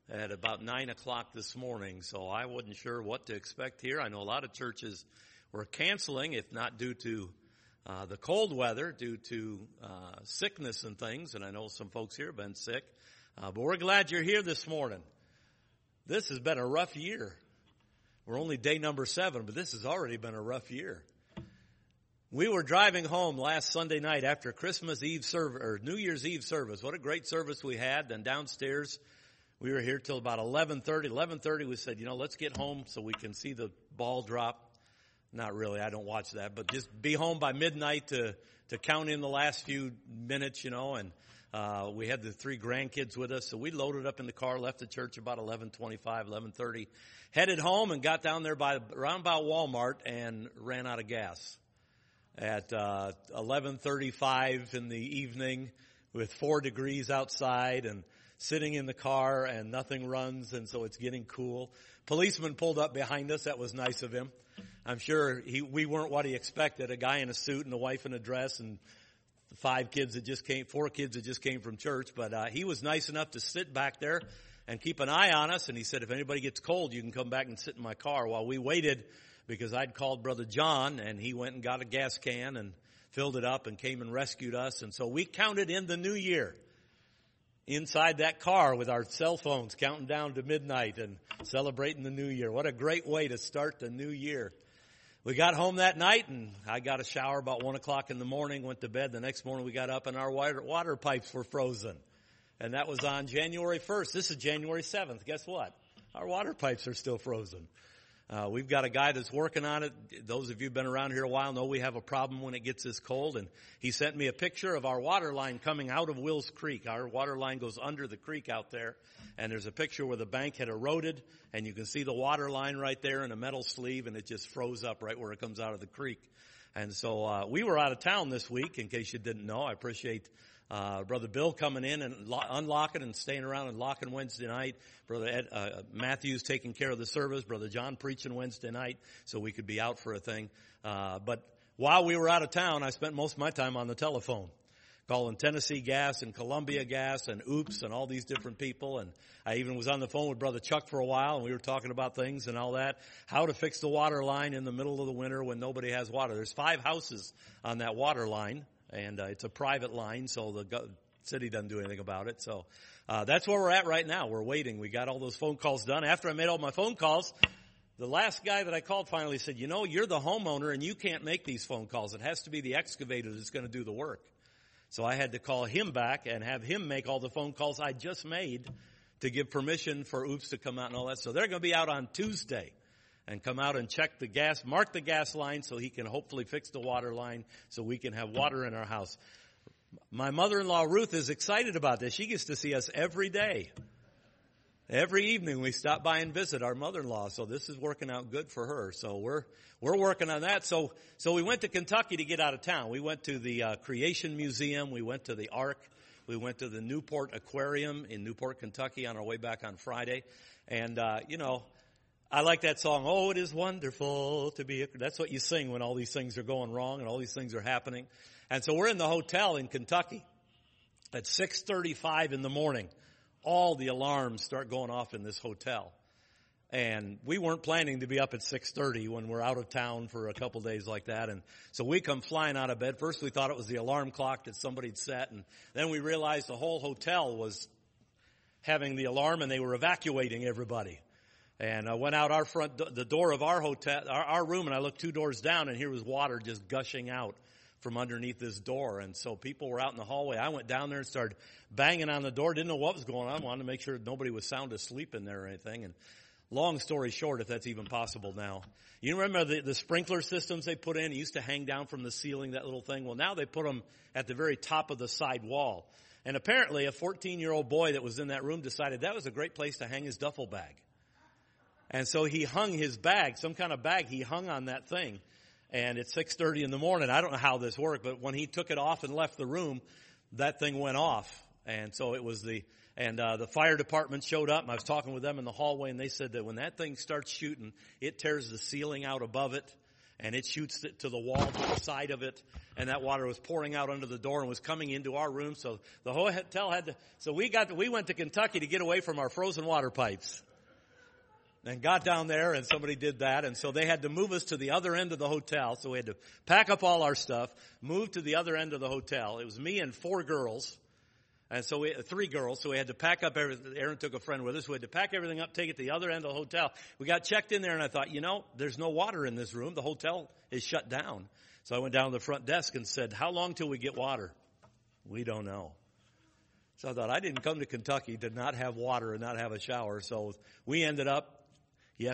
at about 9 o'clock this morning, so I wasn't sure what to expect here. I know a lot of churches were canceling, if not due to the cold weather, due to sickness and things, and I know some folks here have been sick. But we're glad you're here this morning. This has been a rough year. We're only day number 7, but this has already been a rough year. We were driving home last Sunday night after Christmas Eve service, or New Year's Eve service. What a great service we had. Then downstairs, we were here till about 11:30. 11:30, we said, let's get home so we can see the ball drop. Not really, I don't watch that, but just be home by midnight to count in the last few minutes, and we had the 3 grandkids with us, so we loaded up in the car, left the church about 11:25, 11:30, headed home and got down there around about Walmart and ran out of gas at 11:35 in the evening with 4 degrees outside and sitting in the car and nothing runs, and so it's getting cool. Policeman pulled up behind us. That was nice of him. I'm sure we weren't what he expected, a guy in a suit and a wife in a dress and 4 kids that just came from church, but he was nice enough to sit back there and keep an eye on us, and he said, if anybody gets cold, you can come back and sit in my car. While we waited, because I'd called Brother John, and he went and got a gas can and filled it up and came and rescued us, and so we counted in the new year inside that car with our cell phones, counting down to midnight and celebrating the new year. What a great way to start the new year. We got home that night, and I got a shower about 1 o'clock in the morning, went to bed. The next morning we got up, and our water pipes were frozen. And that was on January 1st. This is January 7th. Guess what? Our water pipes are still frozen. We've got a guy that's working on it. Those of you who've been around here a while know we have a problem when it gets this cold. And he sent me a picture of our water line coming out of Wills Creek. Our water line goes under the creek out there. And there's a picture where the bank had eroded. And you can see the water line right there in a metal sleeve. And it just froze up right where it comes out of the creek. And so we were out of town this week, in case you didn't know. I appreciate Brother Bill coming in and unlocking and staying around and locking Wednesday night. Brother Matthews taking care of the service. Brother John preaching Wednesday night so we could be out for a thing. But while we were out of town, I spent most of my time on the telephone, calling Tennessee Gas and Columbia Gas and Oops and all these different people. And I even was on the phone with Brother Chuck for a while, and we were talking about things and all that, how to fix the water line in the middle of the winter when nobody has water. There's 5 houses on that water line. And it's a private line, so the city doesn't do anything about it. So that's where we're at right now. We're waiting. We got all those phone calls done. After I made all my phone calls, the last guy that I called finally said, you're the homeowner, and you can't make these phone calls. It has to be the excavator that's going to do the work. So I had to call him back and have him make all the phone calls I just made to give permission for Oops to come out and all that. So they're going to be out on Tuesday and come out and check the gas, mark the gas line so he can hopefully fix the water line so we can have water in our house. My mother-in-law, Ruth, is excited about this. She gets to see us every day. Every evening we stop by and visit our mother-in-law, so this is working out good for her. So we're working on that. So we went to Kentucky to get out of town. We went to the Creation Museum. We went to the Ark. We went to the Newport Aquarium in Newport, Kentucky on our way back on Friday. And, I like that song, Oh, It Is Wonderful to Be. That's what you sing when all these things are going wrong and all these things are happening. And so we're in the hotel in Kentucky at 6:35 in the morning. All the alarms start going off in this hotel. And we weren't planning to be up at 6:30 when we're out of town for a couple days like that. And so we come flying out of bed. First we thought it was the alarm clock that somebody'd set. And then we realized the whole hotel was having the alarm and they were evacuating everybody. And I went out the door of our hotel, our room, and I looked 2 doors down, and here was water just gushing out from underneath this door. And so people were out in the hallway. I went down there and started banging on the door. Didn't know what was going on. Wanted to make sure nobody was sound asleep in there or anything. And long story short, if that's even possible now. You remember the sprinkler systems they put in? It used to hang down from the ceiling, that little thing. Well, now they put them at the very top of the side wall. And apparently a 14-year-old boy that was in that room decided that was a great place to hang his duffel bag. And so he hung his bag, some kind of bag he hung on that thing. And at 6:30 in the morning, I don't know how this worked, but when he took it off and left the room, that thing went off. And so it was the fire department showed up, and I was talking with them in the hallway, and they said that when that thing starts shooting, it tears the ceiling out above it, and it shoots it to the wall, to the side of it, and that water was pouring out under the door and was coming into our room. So the hotel had to, so we went to Kentucky to get away from our frozen water pipes. And got down there, and somebody did that, and so they had to move us to the other end of the hotel. So we had to pack up all our stuff, move to the other end of the hotel. It was me and 4 girls, and so 3 girls. So we had to pack up everything. Aaron took a friend with us. We had to pack everything up, take it to the other end of the hotel. We got checked in there, and I thought, there's no water in this room. The hotel is shut down. So I went down to the front desk and said, "How long till we get water?" "We don't know." So I thought, I didn't come to Kentucky to not have water and not have a shower. So we ended up. You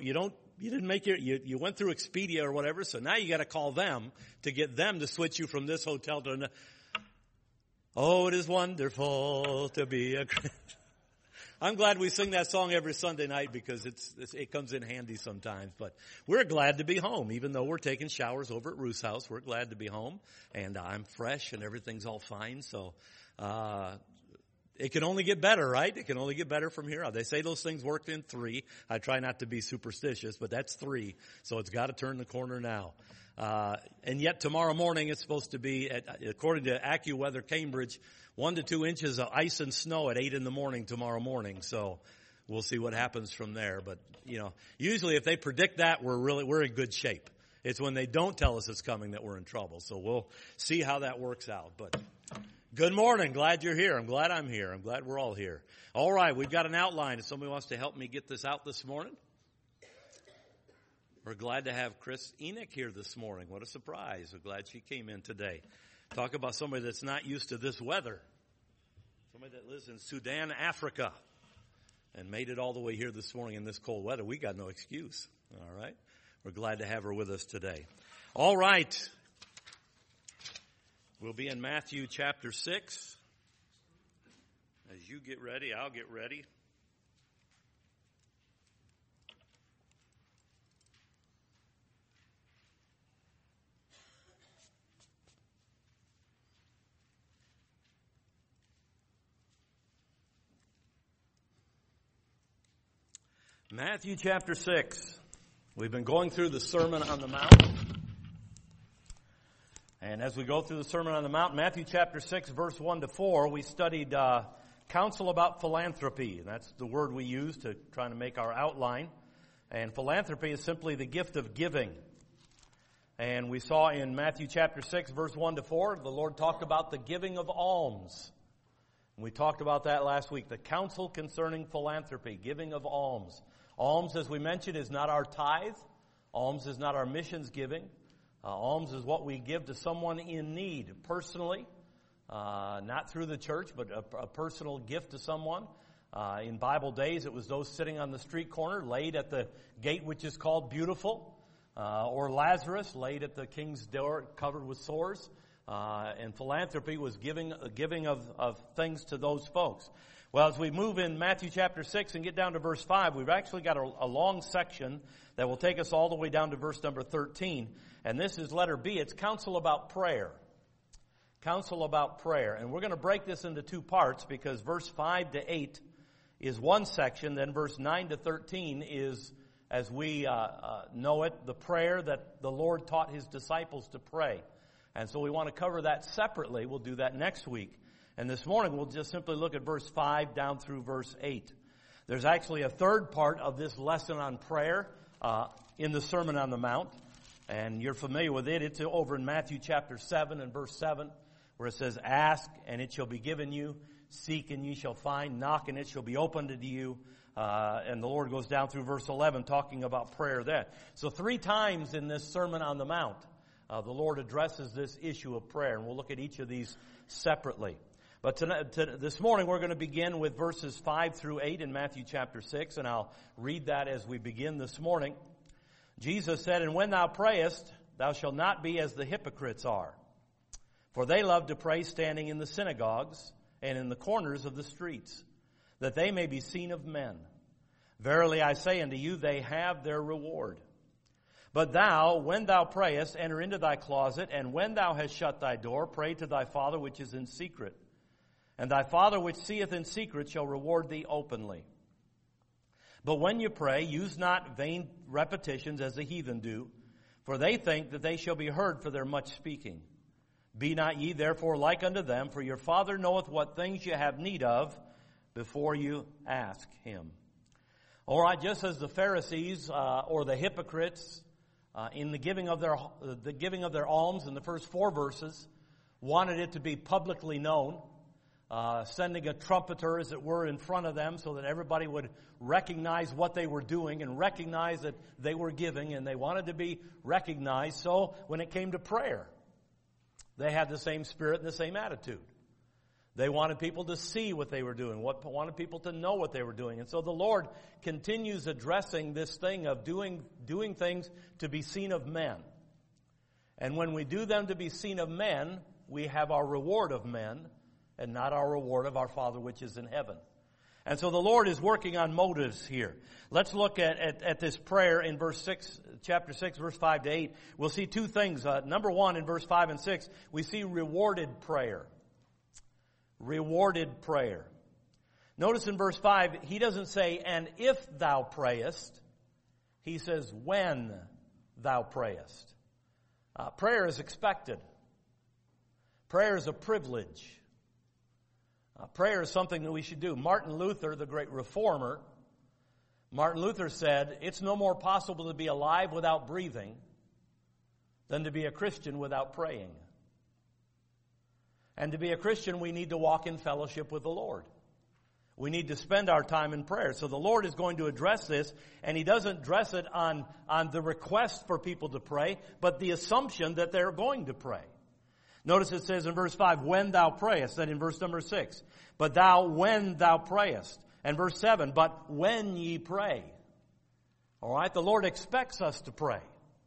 went through Expedia or whatever, so now you got to call them to get them to switch you from this hotel to another. Oh, it is wonderful to be a Christian. I'm glad we sing that song every Sunday night because it comes in handy sometimes. But we're glad to be home, even though we're taking showers over at Ruth's house. We're glad to be home, and I'm fresh and everything's all fine. So, it can only get better, right? It can only get better from here on. They say those things worked in 3. I try not to be superstitious, but that's 3. So it's got to turn the corner now. And yet tomorrow morning it's supposed to be, according to AccuWeather Cambridge, 1 to 2 inches of ice and snow at 8 in the morning tomorrow morning. So we'll see what happens from there. But, usually if they predict that, we're in good shape. It's when they don't tell us it's coming that we're in trouble. So we'll see how that works out. But good morning. Glad you're here. I'm glad I'm here. I'm glad we're all here. All right. We've got an outline. If somebody wants to help me get this out this morning. We're glad to have Chris Enoch here this morning. What a surprise. We're glad she came in today. Talk about somebody that's not used to this weather. Somebody that lives in Sudan, Africa, and made it all the way here this morning in this cold weather. We got no excuse. All right. We're glad to have her with us today. All right. We'll be in Matthew chapter 6. As you get ready, I'll get ready. Matthew chapter 6. We've been going through the Sermon on the Mount. And as we go through the Sermon on the Mount, Matthew chapter 6, verse 1 to 4, we studied counsel about philanthropy. And that's the word we use to try to make our outline. And philanthropy is simply the gift of giving. And we saw in Matthew chapter 6, verse 1 to 4, the Lord talked about the giving of alms. And we talked about that last week, the counsel concerning philanthropy, giving of alms. Alms, as we mentioned, is not our tithe. Alms is not our missions giving. Alms is what we give to someone in need personally, not through the church, but a personal gift to someone. In Bible days, it was those sitting on the street corner, laid at the gate which is called Beautiful, or Lazarus, laid at the king's door, covered with sores. And philanthropy was giving of things to those folks. Well, as we move in Matthew chapter 6 and get down to verse 5, we've actually got a long section that will take us all the way down to verse number 13. And this is letter B. It's counsel about prayer. Counsel about prayer. And we're going to break this into 2 parts because verse 5 to 8 is one section. Then verse 9 to 13 is, as we know it, the prayer that the Lord taught His disciples to pray. And so we want to cover that separately. We'll do that next week. And this morning we'll just simply look at verse 5 down through verse 8. There's actually a third part of this lesson on prayer in the Sermon on the Mount. And you're familiar with it. It's over in Matthew chapter 7 and verse 7 where it says, "Ask and it shall be given you. Seek and ye shall find. Knock and it shall be opened to you." And the Lord goes down through verse 11 talking about prayer then. So 3 times in this Sermon on the Mount, the Lord addresses this issue of prayer. And we'll look at each of these separately. But this morning we're going to begin with verses 5 through 8 in Matthew chapter 6, and I'll read that as we begin this morning. Jesus said, "And when thou prayest, thou shalt not be as the hypocrites are. For they love to pray standing in the synagogues and in the corners of the streets, that they may be seen of men. Verily I say unto you, they have their reward. But thou, when thou prayest, enter into thy closet, and when thou hast shut thy door, pray to thy Father which is in secret. And thy Father which seeth in secret shall reward thee openly. But when you pray, use not vain repetitions as the heathen do, For they think that they shall be heard for their much speaking. Be not ye therefore like unto them, for your Father knoweth what things ye have need of before you ask Him. All right, just as the Pharisees or the hypocrites in the giving of their alms in the first 4 verses wanted it to be publicly known, sending a trumpeter, as it were, in front of them so that everybody would recognize what they were doing and recognize that they were giving, and they wanted to be recognized. So when it came to prayer, they had the same spirit and the same attitude. They wanted people to see what they were doing, wanted people to know what they were doing. And so the Lord continues addressing this thing of doing things to be seen of men. And when we do them to be seen of men, we have our reward of men and not our reward of our Father which is in heaven. And so the Lord is working on motives here. Let's look at this prayer in chapter 6, verse 5 to 8. We'll see 2 things. Number 1, in verse 5 and 6, we see rewarded prayer. Rewarded prayer. Notice in verse 5, he doesn't say, and if thou prayest. He says, when thou prayest. Prayer is expected. Prayer is a privilege. Prayer is something that we should do. Martin Luther, the great reformer, Martin Luther said, it's no more possible to be alive without breathing than to be a Christian without praying. And to be a Christian, we need to walk in fellowship with the Lord. We need to spend our time in prayer. So the Lord is going to address this, and He doesn't address it on the request for people to pray, but the assumption that they're going to pray. Notice it says in verse 5, when thou prayest, then in verse number 6, but thou when thou prayest. And verse 7, but when ye pray. All right, the Lord expects us to pray.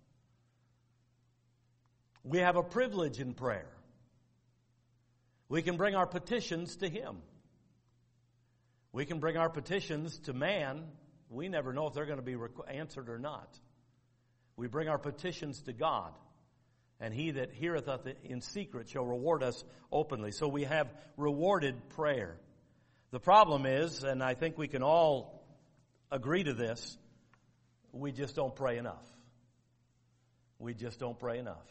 We have a privilege in prayer. We can bring our petitions to Him. We can bring our petitions to man. We never know if they're going to be answered or not. We bring our petitions to God. And He that heareth us in secret shall reward us openly. So we have rewarded prayer. The problem is, and I think we can all agree to this, we just don't pray enough. We just don't pray enough.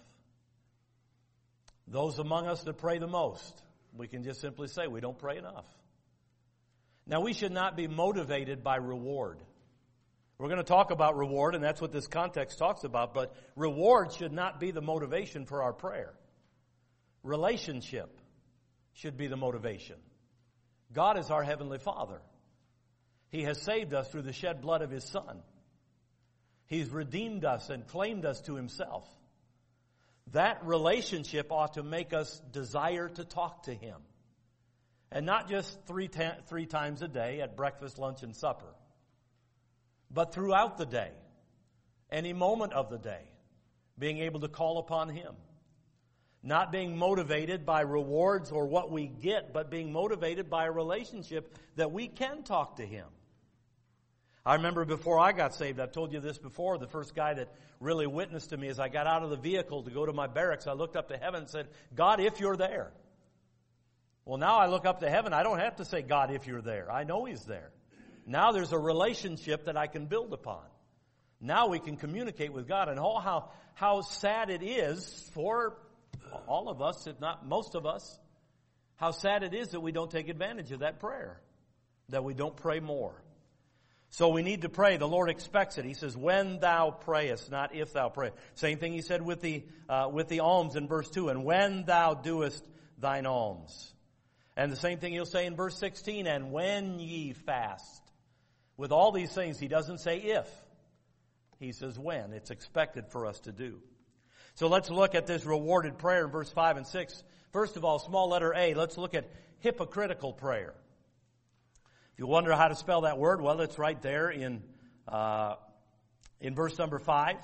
Those among us that pray the most, we can just simply say we don't pray enough. Now, we should not be motivated by reward. We're going to talk about reward, and that's what this context talks about, but reward should not be the motivation for our prayer. Relationship should be the motivation. God is our Heavenly Father. He has saved us through the shed blood of His Son. He's redeemed us and claimed us to Himself. That relationship ought to make us desire to talk to Him. And not just three times a day at breakfast, lunch, and supper. But throughout the day, any moment of the day, being able to call upon Him. Not being motivated by rewards or what we get, but being motivated by a relationship that we can talk to Him. I remember before I got saved, I've told you this before, the first guy that really witnessed to me as I got out of the vehicle to go to my barracks, I looked up to heaven and said, God, if you're there. Well, now I look up to heaven, I don't have to say, God, if you're there. I know He's there. Now there's a relationship that I can build upon. Now we can communicate with God. And how sad it is for all of us, if not most of us, how sad it is that we don't take advantage of that prayer, that we don't pray more. So we need to pray. The Lord expects it. He says, when thou prayest, not if thou prayest. Same thing He said with the alms in verse 2, and when thou doest thine alms. And the same thing He'll say in verse 16, and when ye fast. With all these things, He doesn't say if. He says when. It's expected for us to do. So let's look at this rewarded prayer in verse 5 and 6. First of all, small letter A, let's look at hypocritical prayer. If you wonder how to spell that word, well, it's right there in verse number 5.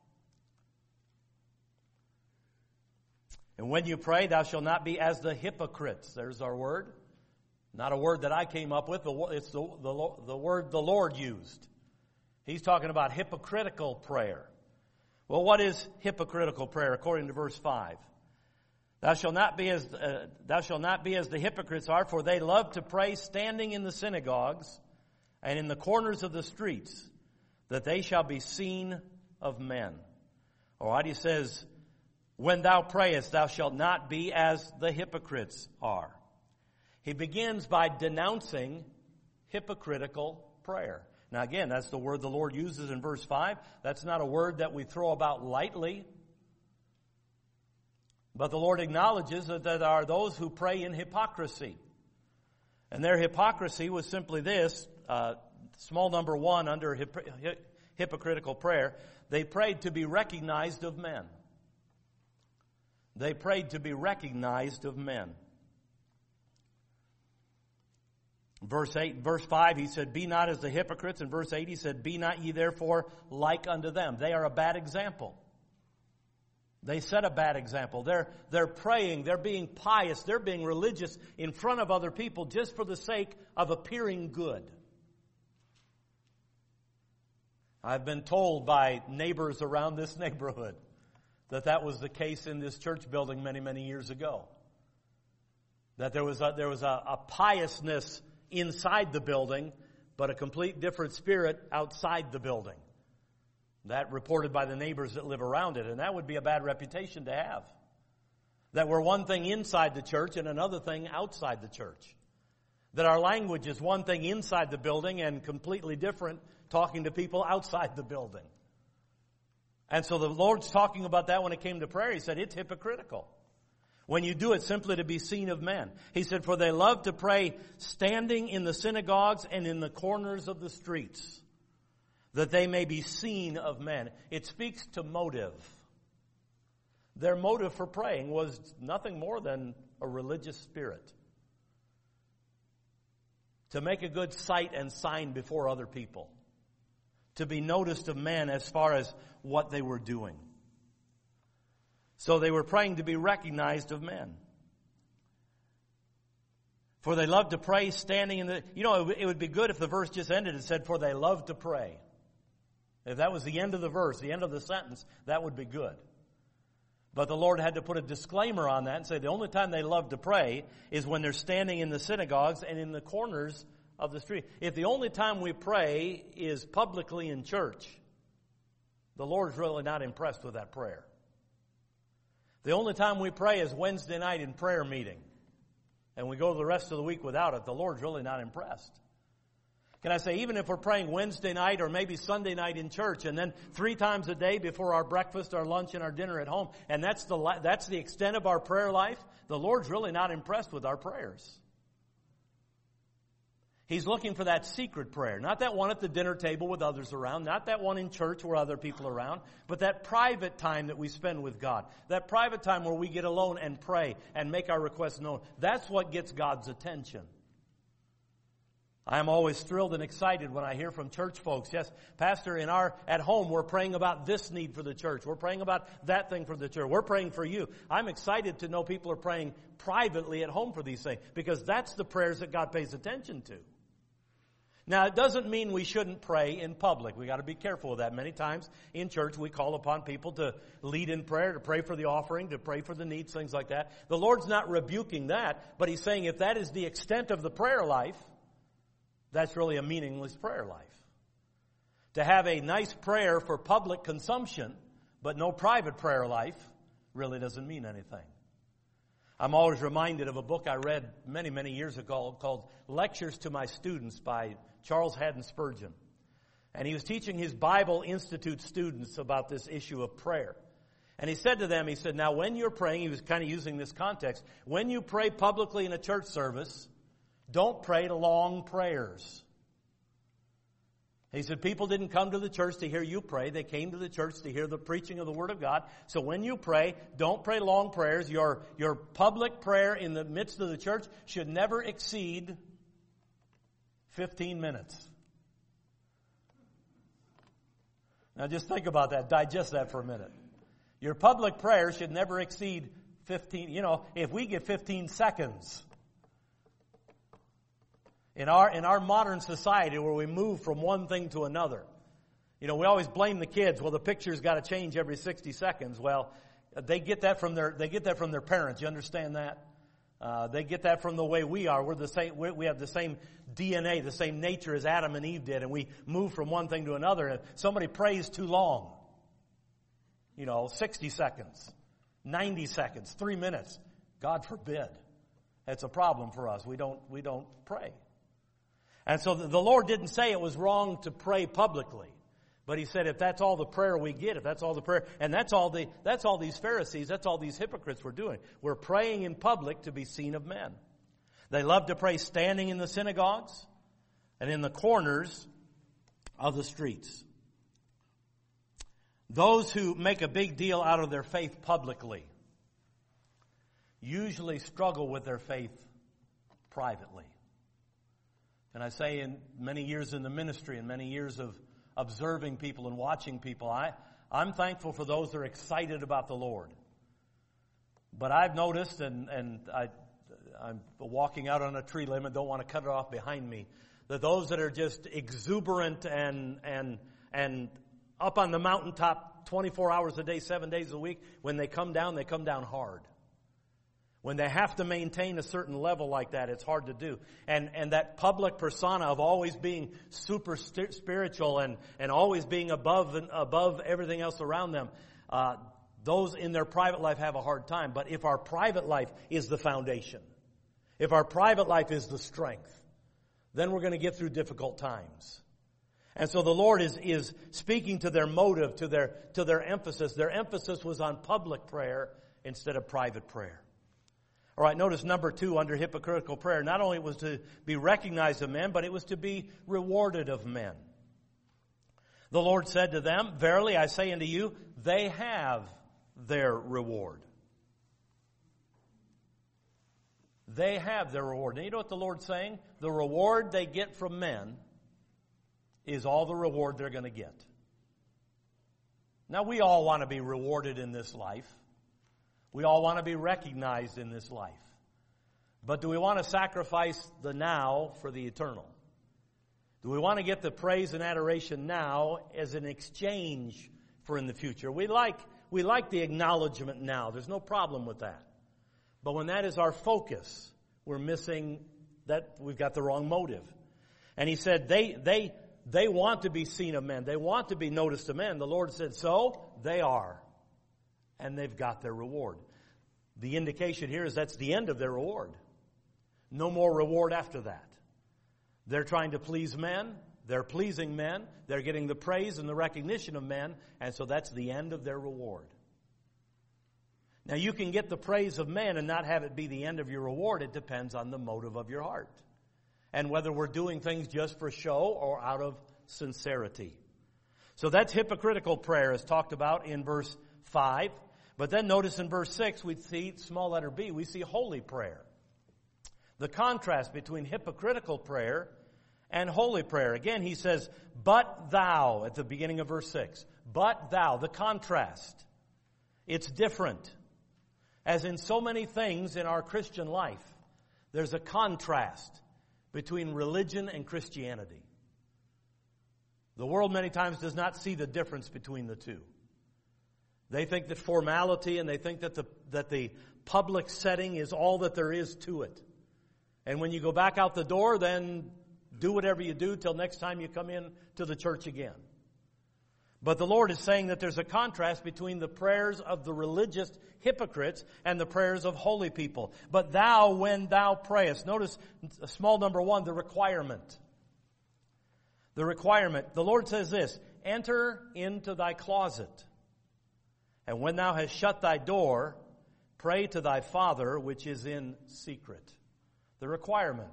And when you pray, thou shalt not be as the hypocrites. There's our word. Not a word that I came up with. It's the word the Lord used. He's talking about hypocritical prayer. Well, what is hypocritical prayer according to verse 5? Thou shalt not be as the hypocrites are, for they love to pray standing in the synagogues and in the corners of the streets, that they shall be seen of men. Alright, he says, when thou prayest, thou shalt not be as the hypocrites are. He begins by denouncing hypocritical prayer. Now again, that's the word the Lord uses in verse 5. That's not a word that we throw about lightly. But the Lord acknowledges that there are those who pray in hypocrisy. And their hypocrisy was simply this, small number 1 under hypocritical prayer. They prayed to be recognized of men. They prayed to be recognized of men. Verse 5, he said, be not as the hypocrites. In verse 8, he said, be not ye therefore like unto them. They are a bad example. They set a bad example. They're praying, they're being pious, they're being religious in front of other people just for the sake of appearing good. I've been told by neighbors around this neighborhood that was the case in this church building many, many years ago. That there was a piousness inside the building, but a complete different spirit outside the building. That reported by the neighbors that live around it, and that would be a bad reputation to have. That we're one thing inside the church and another thing outside the church. That our language is one thing inside the building and completely different talking to people outside the building. And so the Lord's talking about that when it came to prayer. He said, it's hypocritical when you do it simply to be seen of men. He said, for they love to pray standing in the synagogues and in the corners of the streets, that they may be seen of men. It speaks to motive. Their motive for praying was nothing more than a religious spirit. To make a good sight and sign before other people. To be noticed of men as far as what they were doing. So they were praying to be recognized of men. For they love to pray standing in the... it would be good if the verse just ended and said, for they love to pray. If that was the end of the verse, the end of the sentence, that would be good. But the Lord had to put a disclaimer on that and say the only time they love to pray is when they're standing in the synagogues and in the corners of the street. If the only time we pray is publicly in church, the Lord's really not impressed with that prayer. The only time we pray is Wednesday night in prayer meeting, and we go the rest of the week without it, the Lord's really not impressed. Can I say, even if we're praying Wednesday night or maybe Sunday night in church, and then 3 times a day before our breakfast, our lunch, and our dinner at home, and that's the extent of our prayer life, the Lord's really not impressed with our prayers. He's looking for that secret prayer, not that one at the dinner table with others around, not that one in church where other people are around, but that private time that we spend with God, that private time where we get alone and pray and make our requests known. That's what gets God's attention. I am always thrilled and excited when I hear from church folks, yes, Pastor, at home we're praying about this need for the church. We're praying about that thing for the church. We're praying for you. I'm excited to know people are praying privately at home for these things, because that's the prayers that God pays attention to. Now, it doesn't mean we shouldn't pray in public. We got to be careful of that. Many times in church, we call upon people to lead in prayer, to pray for the offering, to pray for the needs, things like that. The Lord's not rebuking that, but He's saying if that is the extent of the prayer life, that's really a meaningless prayer life. To have a nice prayer for public consumption, but no private prayer life, really doesn't mean anything. I'm always reminded of a book I read many, many years ago called Lectures to My Students by Charles Haddon Spurgeon. And he was teaching his Bible Institute students about this issue of prayer. And he said to them, he said, now when you're praying, he was kind of using this context, when you pray publicly in a church service, don't pray long prayers. He said people didn't come to the church to hear you pray. They came to the church to hear the preaching of the Word of God. So when you pray, don't pray long prayers. Your public prayer in the midst of the church should never exceed 15 minutes. Now just think about that. Digest that for a minute. Your public prayer should never exceed 15. If we get 15 seconds... In our modern society where we move from one thing to another, we always blame the kids. Well, the picture's got to change every 60 seconds. Well, they get that from their parents. You understand that? They get that from the way we are. We're the same. We have the same DNA, the same nature as Adam and Eve did, and we move from one thing to another. And if somebody prays too long, 60 seconds, 90 seconds, 3 minutes. God forbid. It's a problem for us. We don't pray. And so the Lord didn't say it was wrong to pray publicly. But He said if that's all the prayer we get, if that's all the prayer, and that's all these Pharisees, that's all these hypocrites were doing. We're praying in public to be seen of men. They love to pray standing in the synagogues and in the corners of the streets. Those who make a big deal out of their faith publicly usually struggle with their faith privately. And I say in many years in the ministry and many years of observing people and watching people, I'm thankful for those that are excited about the Lord. But I've noticed, and I'm walking out on a tree limb and don't want to cut it off behind me, that those that are just exuberant and up on the mountaintop 24 hours a day, 7 days a week, when they come down hard. When they have to maintain a certain level like that, it's hard to do. And that public persona of always being super spiritual and always being above everything else around them, those in their private life have a hard time. But if our private life is the foundation, if our private life is the strength, then we're going to get through difficult times. And so the Lord is speaking to their motive, to their emphasis. Their emphasis was on public prayer instead of private prayer. All right, notice number 2 under hypocritical prayer. Not only was to be recognized of men, but it was to be rewarded of men. The Lord said to them, "Verily I say unto you, they have their reward." They have their reward. And you know what the Lord's saying? The reward they get from men is all the reward they're going to get. Now, we all want to be rewarded in this life. We all want to be recognized in this life. But do we want to sacrifice the now for the eternal? Do we want to get the praise and adoration now as an exchange for in the future? We like the acknowledgement now. There's no problem with that. But when that is our focus, we're missing that. We've got the wrong motive. And He said they want to be seen of men. They want to be noticed of men. The Lord said, so they are. And they've got their reward. The indication here is that's the end of their reward. No more reward after that. They're trying to please men. They're pleasing men. They're getting the praise and the recognition of men. And so that's the end of their reward. Now you can get the praise of men and not have it be the end of your reward. It depends on the motive of your heart. And whether we're doing things just for show or out of sincerity. So that's hypocritical prayer as talked about in verse 5. But then notice in verse 6, we see, small letter B, we see holy prayer. The contrast between hypocritical prayer and holy prayer. Again, he says, but thou, at the beginning of verse 6. But thou, the contrast. It's different. As in so many things in our Christian life, there's a contrast between religion and Christianity. The world many times does not see the difference between the two. They think that formality and they think that the public setting is all that there is to it. And when you go back out the door, then do whatever you do till next time you come in to the church again. But the Lord is saying that there's a contrast between the prayers of the religious hypocrites and the prayers of holy people. But thou, when thou prayest, notice small number 1, the requirement. The requirement. The Lord says this, enter into thy closet. And when thou hast shut thy door, pray to thy Father which is in secret. The requirement.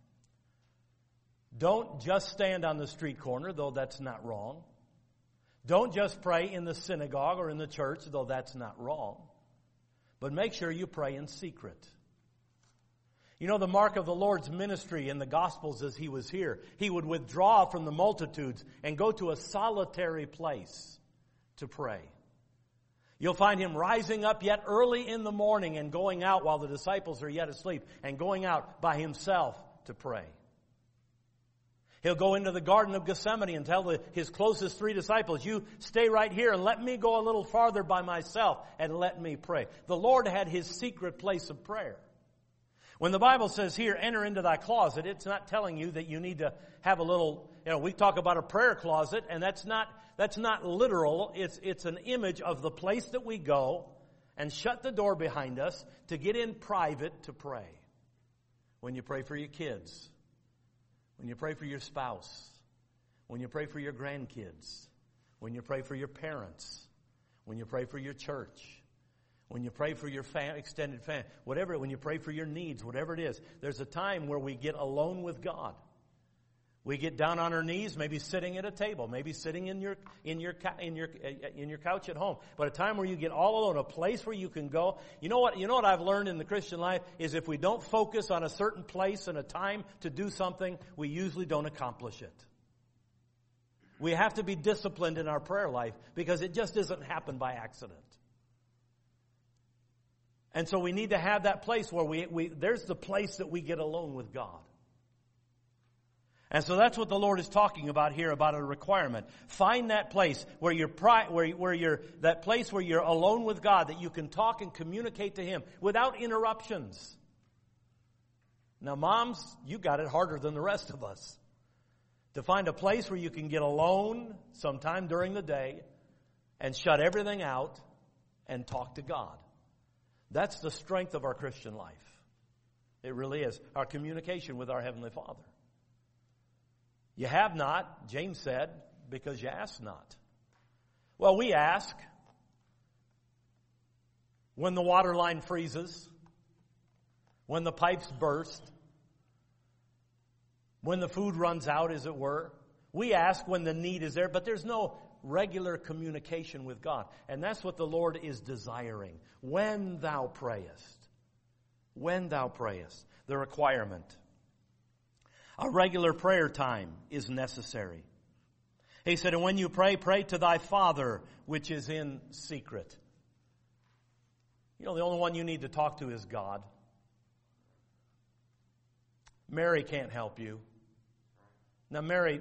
Don't just stand on the street corner, though that's not wrong. Don't just pray in the synagogue or in the church, though that's not wrong. But make sure you pray in secret. You know, the mark of the Lord's ministry in the Gospels as He was here, He would withdraw from the multitudes and go to a solitary place to pray. You'll find Him rising up yet early in the morning and going out while the disciples are yet asleep and going out by Himself to pray. He'll go into the Garden of Gethsemane and tell His closest 3 disciples, you stay right here and let me go a little farther by myself and let me pray. The Lord had His secret place of prayer. When the Bible says here, enter into thy closet, it's not telling you that you need to have a little we talk about a prayer closet, and that's not literal. It's an image of the place that we go and shut the door behind us to get in private to pray. When you pray for your kids, when you pray for your spouse, when you pray for your grandkids, when you pray for your parents, when you pray for your church, when you pray for your extended family, whatever, when you pray for your needs, whatever it is, there's a time where we get alone with God. We get down on our knees, maybe sitting at a table, maybe sitting in your couch at home. But a time where you get all alone, a place where you can go. You know what I've learned in the Christian life is if we don't focus on a certain place and a time to do something, we usually don't accomplish it. We have to be disciplined in our prayer life because it just doesn't happen by accident. And so we need to have that place where there's the place that we get alone with God. And so that's what the Lord is talking about here, about a requirement. Find that place where that place where you're alone with God, that you can talk and communicate to Him without interruptions. Now, moms, you got it harder than the rest of us. To find a place where you can get alone sometime during the day and shut everything out and talk to God. That's the strength of our Christian life. It really is. Our communication with our Heavenly Father. You have not, James said, because you ask not. Well, we ask when the water line freezes, when the pipes burst, when the food runs out, as it were. We ask when the need is there, but there's no regular communication with God. And that's what the Lord is desiring. When thou prayest. When thou prayest. The requirement. A regular prayer time is necessary. He said, and when you pray, pray to thy Father, which is in secret. The only one you need to talk to is God. Mary can't help you. Now, Mary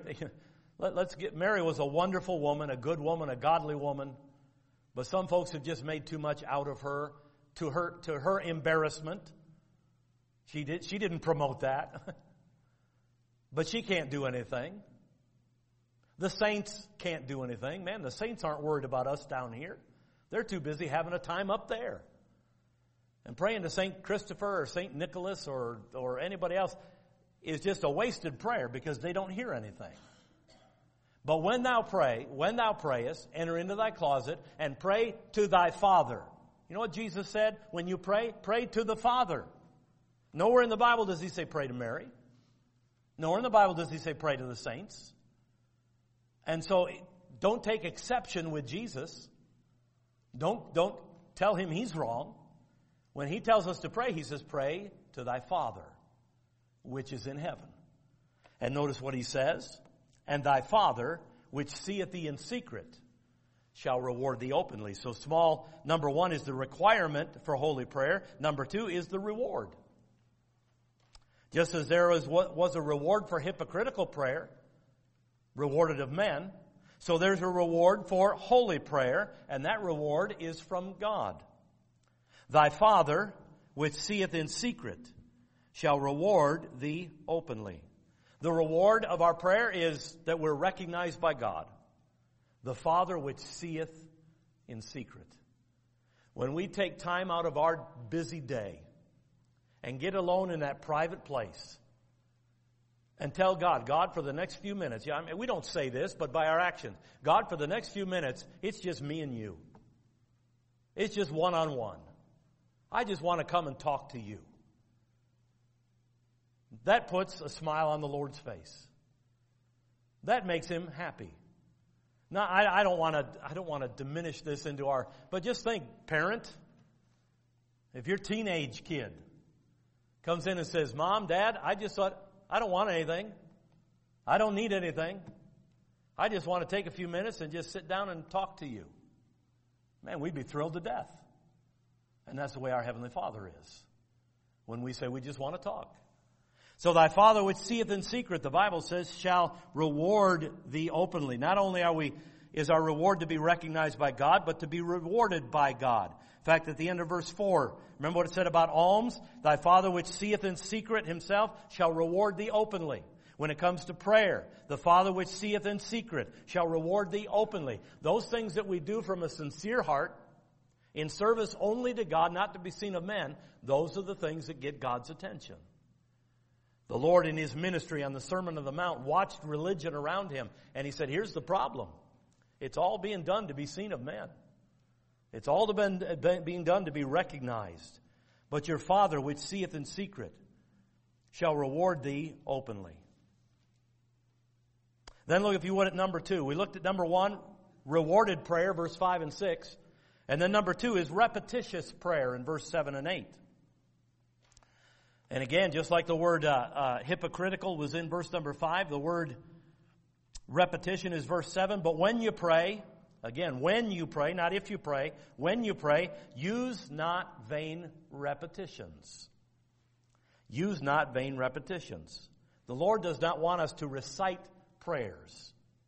was a wonderful woman, a good woman, a godly woman, but some folks have just made too much out of her, to her embarrassment. She didn't promote that. But she can't do anything. The saints can't do anything. Man, the saints aren't worried about us down here. They're too busy having a time up there. And praying to St. Christopher or St. Nicholas or anybody else is just a wasted prayer because they don't hear anything. But when thou prayest, enter into thy closet and pray to thy Father. You know what Jesus said? When you pray, pray to the Father. Nowhere in the Bible does He say pray to Mary. Nor in the Bible does He say pray to the saints. And so don't take exception with Jesus. Don't tell Him He's wrong. When He tells us to pray, He says pray to thy Father, which is in heaven. And notice what He says. And thy Father, which seeth thee in secret, shall reward thee openly. So number one is the requirement for holy prayer. Number two is the reward. Just as there was a reward for hypocritical prayer, rewarded of men, so there's a reward for holy prayer, and that reward is from God. Thy Father, which seeth in secret, shall reward thee openly. The reward of our prayer is that we're recognized by God. The Father which seeth in secret. When we take time out of our busy day and get alone in that private place and tell God, for the next few minutes, we don't say this, but by our actions, God, for the next few minutes, it's just me and you. It's just one-on-one. I just want to come and talk to you. That puts a smile on the Lord's face. That makes Him happy. Now, I don't want to diminish this into but just think, parent, if your teenage kid comes in and says, Mom, Dad, I don't want anything. I don't need anything. I just want to take a few minutes and just sit down and talk to you. Man, we'd be thrilled to death. And that's the way our Heavenly Father is. When we say we just want to talk. So thy Father which seeth in secret, the Bible says, shall reward thee openly. Not only is our reward to be recognized by God, but to be rewarded by God. In fact, at the end of verse 4, remember what it said about alms? Thy Father which seeth in secret Himself shall reward thee openly. When it comes to prayer, the Father which seeth in secret shall reward thee openly. Those things that we do from a sincere heart, in service only to God, not to be seen of men, those are the things that get God's attention. The Lord in His ministry on the Sermon on the Mount watched religion around Him, and He said, here's the problem. It's all being done to be seen of men. It's all being done to be recognized. But your Father which seeth in secret shall reward thee openly. Then look, if you would, at number 2. We looked at number 1, rewarded prayer, verse 5 and 6. And then number 2 is repetitious prayer in verse 7 and 8. And again, just like the word hypocritical was in verse number 5, the word repetition is verse 7. But when you pray, again, when you pray, not if you pray, when you pray, use not vain repetitions. Use not vain repetitions. The Lord does not want us to recite prayers.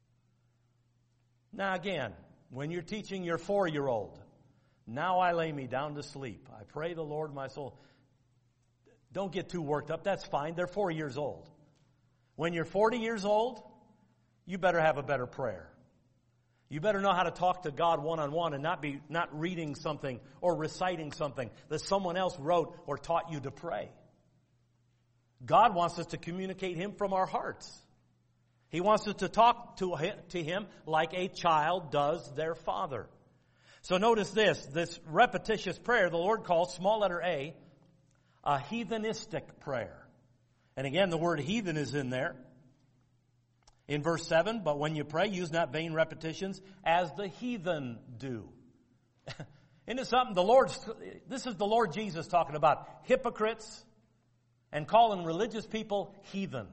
Now again, when you're teaching your 4-year-old, now I lay me down to sleep. I pray the Lord my soul. Don't get too worked up. That's fine. They're 4 years old. When you're 40 years old, you better have a better prayer. You better know how to talk to God one-on-one and not reading something or reciting something that someone else wrote or taught you to pray. God wants us to communicate Him from our hearts. He wants us to talk to Him like a child does their father. So notice this repetitious prayer the Lord calls, small letter A heathenistic prayer. And again, the word heathen is in there. In verse 7, but when you pray, use not vain repetitions as the heathen do. Isn't it something? This is the Lord Jesus talking about hypocrites and calling religious people heathen.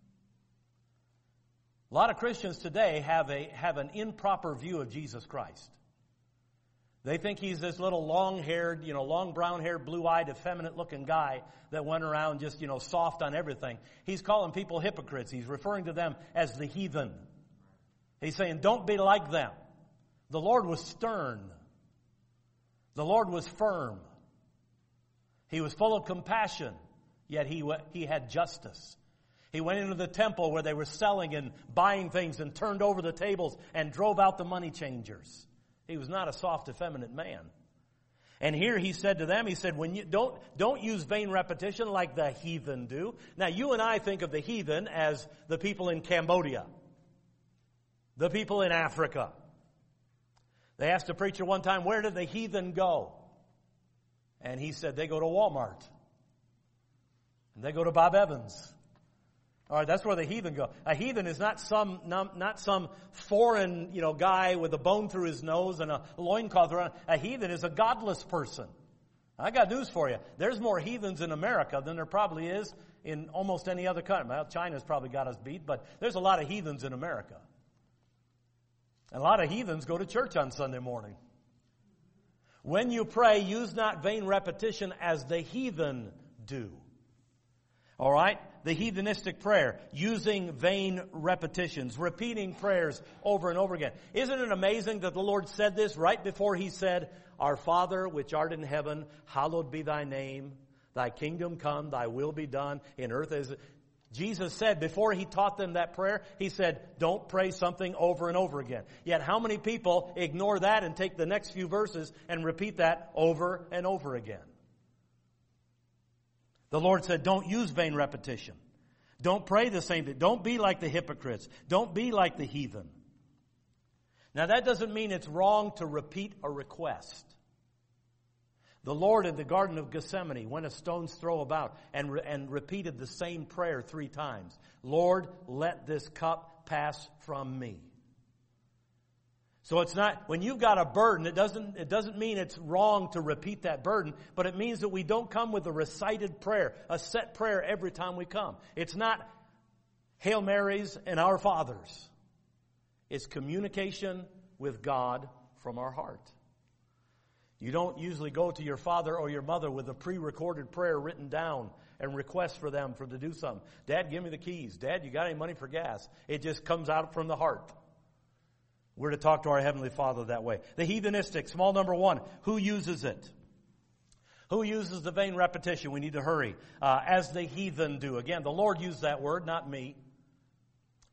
A lot of Christians today have an improper view of Jesus Christ. They think He's this little long-haired, long brown-haired, blue-eyed, effeminate-looking guy that went around just, soft on everything. He's calling people hypocrites. He's referring to them as the heathen. He's saying, don't be like them. The Lord was stern. The Lord was firm. He was full of compassion, yet He had justice. He went into the temple where they were selling and buying things and turned over the tables and drove out the money changers. He was not a soft, effeminate man. And here He said to them, He said, when you don't use vain repetition like the heathen do. Now you and I think of the heathen as the people in Cambodia, the people in Africa. They asked a preacher one time, where did the heathen go? And he said, they go to Walmart. And they go to Bob Evans. All right, that's where the heathen go. A heathen is not some foreign, guy with a bone through his nose and a loincloth around. A heathen is a godless person. I got news for you. There's more heathens in America than there probably is in almost any other country. Well, China's probably got us beat, but there's a lot of heathens in America. And a lot of heathens go to church on Sunday morning. When you pray, use not vain repetition as the heathen do. All right? The heathenistic prayer, using vain repetitions, repeating prayers over and over again. Isn't it amazing that the Lord said this right before He said, Our Father which art in heaven, hallowed be thy name. Thy kingdom come, thy will be done in earth as... Jesus said before He taught them that prayer, He said, don't pray something over and over again. Yet how many people ignore that and take the next few verses and repeat that over and over again? The Lord said, don't use vain repetition. Don't pray the same thing. Don't be like the hypocrites. Don't be like the heathen. Now that doesn't mean it's wrong to repeat a request. The Lord in the Garden of Gethsemane went a stone's throw about and repeated the same prayer 3 times. Lord, let this cup pass from me. So it's not, when you've got a burden, it doesn't mean it's wrong to repeat that burden, but it means that we don't come with a recited prayer, a set prayer every time we come. It's not Hail Marys and Our Fathers. It's communication with God from our heart. You don't usually go to your father or your mother with a pre-recorded prayer written down and request for them to do something. Dad, give me the keys. Dad, you got any money for gas? It just comes out from the heart. We're to talk to our Heavenly Father that way. The heathenistic, small number 1, who uses it? Who uses the vain repetition? We need to hurry. As the heathen do. Again, the Lord used that word, not me.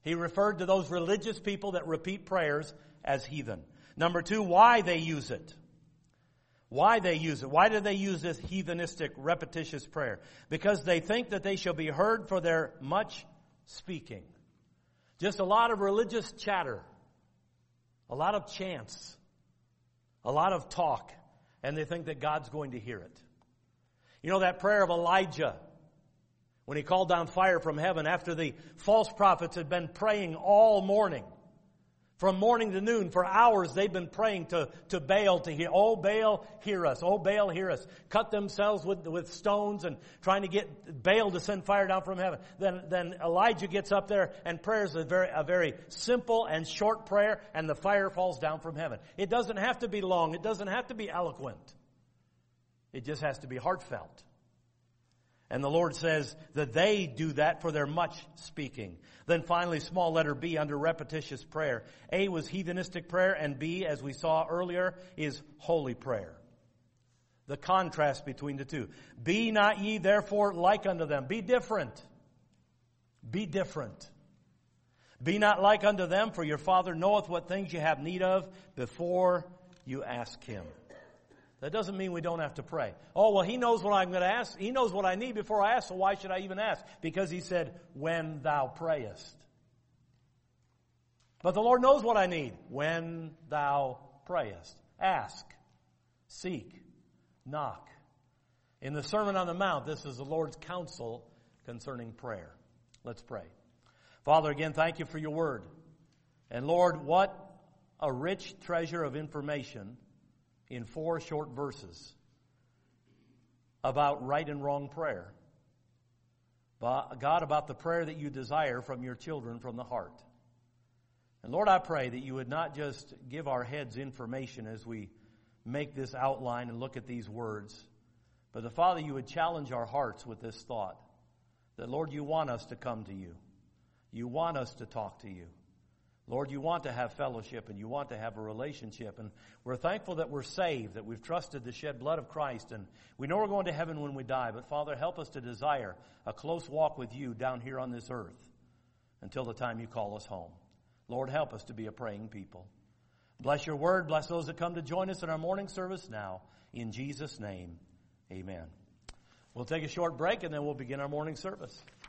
He referred to those religious people that repeat prayers as heathen. Number two, why they use it. Why they use it. Why do they use this heathenistic, repetitious prayer? Because they think that they shall be heard for their much speaking. Just a lot of religious chatter. A lot of chants. A lot of talk. And they think that God's going to hear it. You know that prayer of Elijah, when he called down fire from heaven after the false prophets had been praying all morning. From morning to noon, for hours, they've been praying to Baal to hear. Oh, Baal, hear us. Oh, Baal, hear us. Cut themselves with stones and trying to get Baal to send fire down from heaven. Then Elijah gets up there and prays a very simple and short prayer, and the fire falls down from heaven. It doesn't have to be long. It doesn't have to be eloquent. It just has to be heartfelt. And the Lord says that they do that for their much speaking. Then finally, small letter B under repetitious prayer. A was heathenistic prayer, and B, as we saw earlier, is holy prayer. The contrast between the two. Be not ye therefore like unto them. Be different. Be different. Be not like unto them, for your Father knoweth what things you have need of before you ask Him. That doesn't mean we don't have to pray. Oh, well, He knows what I'm going to ask. He knows what I need before I ask, so why should I even ask? Because He said, when thou prayest. But the Lord knows what I need. When thou prayest. Ask. Seek. Knock. In the Sermon on the Mount, this is the Lord's counsel concerning prayer. Let's pray. Father, again, thank you for your word. And Lord, what a rich treasure of information in 4 short verses about right and wrong prayer. God, about the prayer that you desire from your children from the heart. And Lord, I pray that you would not just give our heads information as we make this outline and look at these words, but that, Father, you would challenge our hearts with this thought that, Lord, you want us to come to you. You want us to talk to you. Lord, you want to have fellowship and you want to have a relationship. And we're thankful that we're saved, that we've trusted the shed blood of Christ. And we know we're going to heaven when we die. But Father, help us to desire a close walk with you down here on this earth until the time you call us home. Lord, help us to be a praying people. Bless your word. Bless those that come to join us in our morning service now. In Jesus' name, amen. We'll take a short break and then we'll begin our morning service.